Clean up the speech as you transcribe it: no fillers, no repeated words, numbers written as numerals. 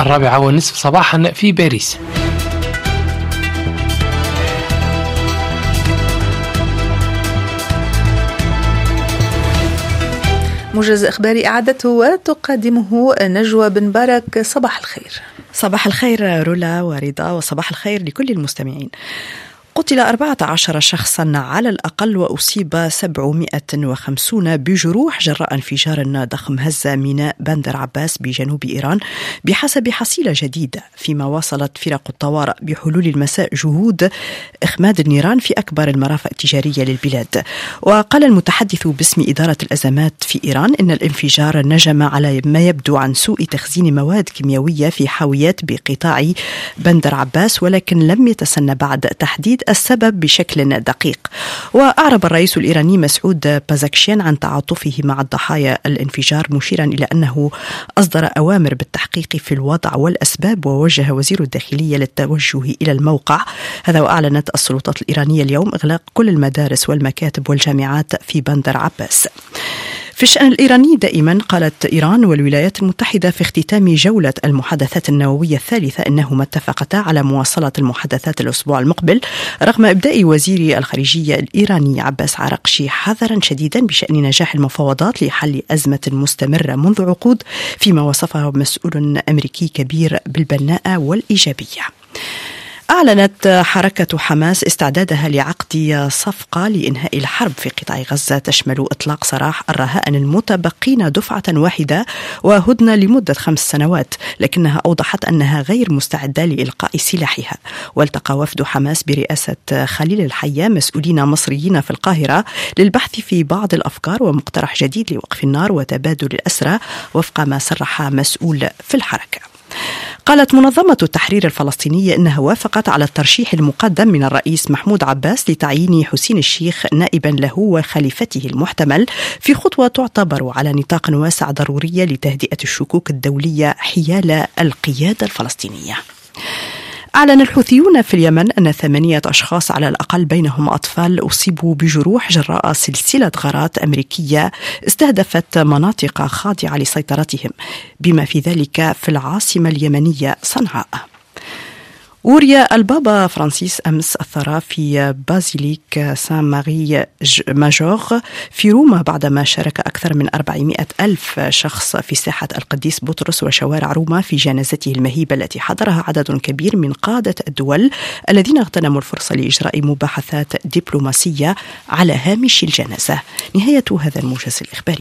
4:30 صباحا في باريس. موجز إخباري أعدته وتقدمه نجوى بن بارك. صباح الخير. صباح الخير رولا ورضا، وصباح الخير لكل المستمعين. قتل 14 شخصا على الأقل وأصيب 750 بجروح جراء انفجار ضخم هز ميناء بندر عباس بجنوب إيران بحسب حصيلة جديدة، فيما واصلت فرق الطوارئ بحلول المساء جهود إخماد النيران في أكبر المرافق التجارية للبلاد. وقال المتحدث باسم إدارة الأزمات في إيران إن الانفجار نجم على ما يبدو عن سوء تخزين مواد كيميائية في حاويات بقطاع بندر عباس، ولكن لم يتسنى بعد تحديد السبب بشكل دقيق. وأعرب الرئيس الإيراني مسعود بازكشيان عن تعاطفه مع الضحايا الانفجار، مشيرا إلى أنه أصدر أوامر بالتحقيق في الوضع والأسباب، ووجه وزير الداخلية للتوجه إلى الموقع. هذا وأعلنت السلطات الإيرانية اليوم إغلاق كل المدارس والمكاتب والجامعات في بندر عباس. في الشأن الإيراني دائما، قالت إيران والولايات المتحدة في اختتام جولة المحادثات النووية الثالثة إنهما اتفقتا على مواصلة المحادثات الأسبوع المقبل، رغم إبداء وزير الخارجية الإيراني عباس عراقشي حذرا شديدا بشأن نجاح المفاوضات لحل أزمة مستمرة منذ عقود، فيما وصفه مسؤول أمريكي كبير بالبناءة والإيجابية. أعلنت حركة حماس استعدادها لعقد صفقة لإنهاء الحرب في قطاع غزة تشمل إطلاق سراح الرهائن المتبقين دفعة واحدة وهدنة لمدة 5 سنوات، لكنها أوضحت أنها غير مستعدة لإلقاء سلاحها. والتقى وفد حماس برئاسة خليل الحية مسؤولين مصريين في القاهرة للبحث في بعض الأفكار ومقترح جديد لوقف النار وتبادل الأسرى، وفق ما صرح مسؤول في الحركة. قالت منظمة التحرير الفلسطينية إنها وافقت على الترشيح المقدم من الرئيس محمود عباس لتعيين حسين الشيخ نائبا له وخليفته المحتمل، في خطوة تعتبر على نطاق واسع ضرورية لتهدئة الشكوك الدولية حيال القيادة الفلسطينية. أعلن الحوثيون في اليمن أن 8 أشخاص على الأقل بينهم أطفال أصيبوا بجروح جراء سلسلة غارات أمريكية استهدفت مناطق خاضعة لسيطرتهم، بما في ذلك في العاصمة اليمنية صنعاء. أوريا البابا فرانسيس أمس أثر في بازيليك سان ماري ماجور في روما بعدما شارك أكثر من 400 ألف شخص في ساحة القديس بطرس وشوارع روما في جنازته المهيبة التي حضرها عدد كبير من قادة الدول الذين اغتنموا الفرصة لإجراء مباحثات دبلوماسية على هامش الجنازة. نهاية هذا الموجز الإخباري.